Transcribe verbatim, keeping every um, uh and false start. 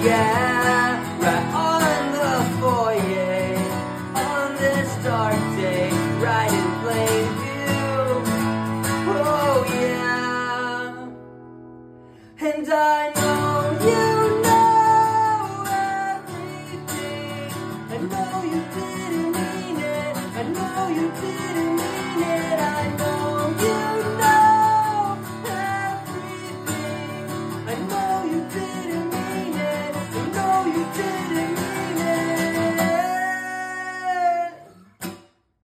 Yeah, right on the foyer, on this dark day, right in plain view. Oh yeah, and I know you know everything. I know you didn't mean it. I know you didn't mean it. I know you